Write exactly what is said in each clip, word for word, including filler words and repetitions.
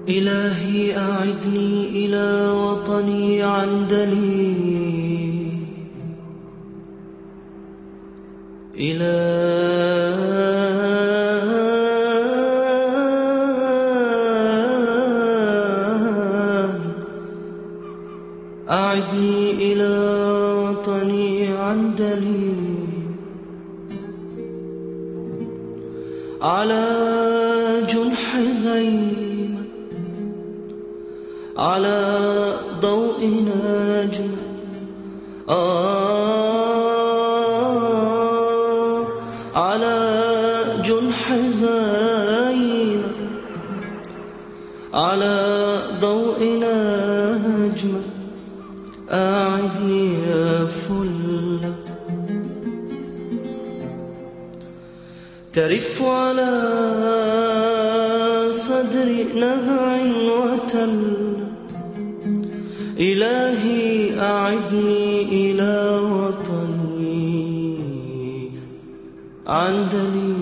إلهي أعدني إلى وطني عندلي، إلهي أعدني إلى وطني عندلي، على جنح غيمة، على ضوء نجمة، آه على جنح غيمة، على ضوء نجمة، أعدني يا فلة ترف على صدري نبع وتل. إلهي أعدني إلى وطني عندلي.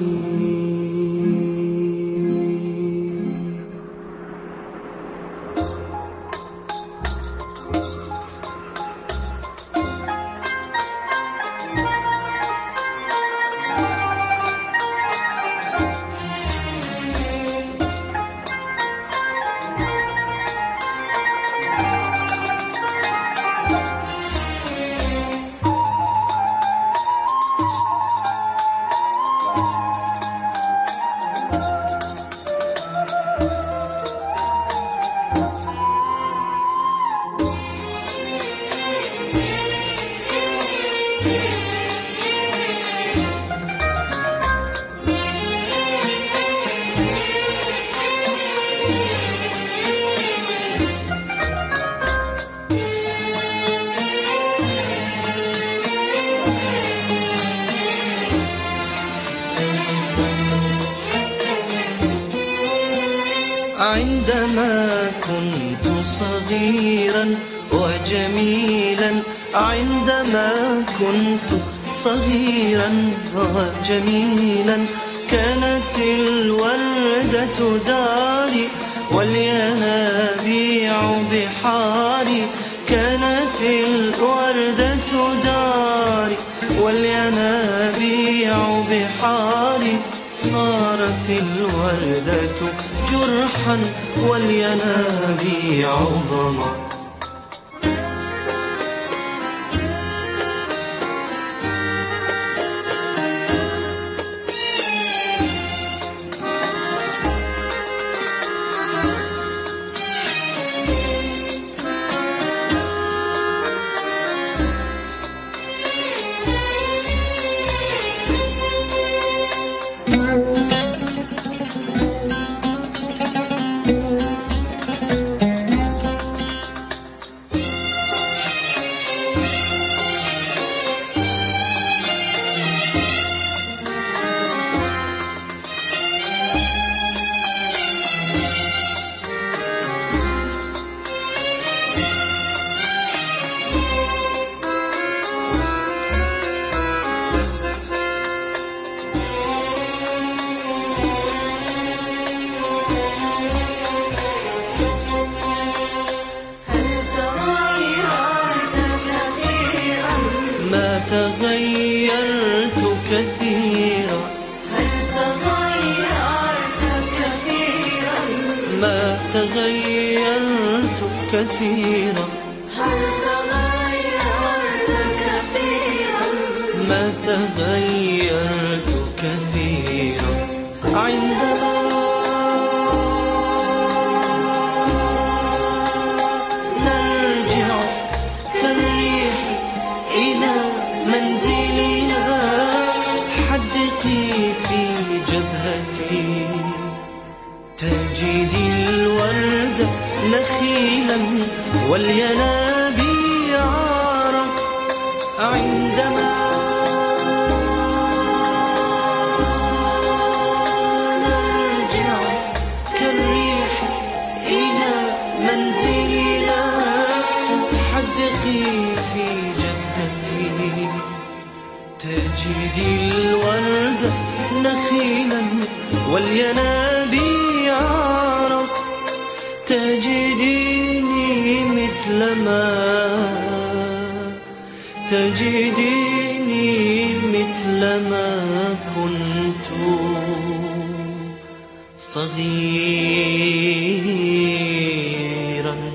عندما كنت صغيرا وجميلا، عندما كنت صغيرا وجميلا، كانت الوردة داري والينابيع بحاري، كانت الوردة داري والينابيع بحاري، صارت الوردة جرحا والينابيع ظما. تغيرت كثيرا، هل تغيرت كثيرا؟ ما تغيرت كثيرا، هل تغيرت كثيرا؟ ما تغيرت كثيرا. عندما نرجع كالريح إلى منزلنا، حدقي في جبهتي، تجدي الورد نخيلا والينابيع عرق. عندما نرجع كالريح إلى منزلنا، حدقي في جبهتي، تجدي الورد نخيلا والينابيع عرق. تجديني مثل ما كنت صغيرا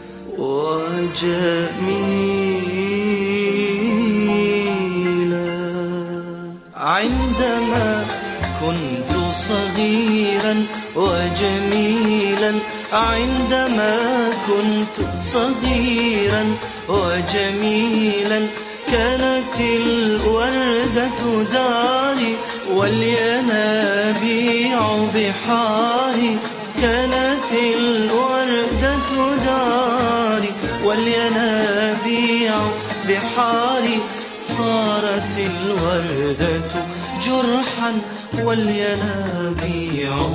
وجميلا. عندما كنت صغيرا وجميلا، عندما كنت صغيرا وجميلا، كانت الوردة داري والينابيع بحاري. كانت الوردة داري والينابيع بحاري. صارت الوردة جرحا والينابيع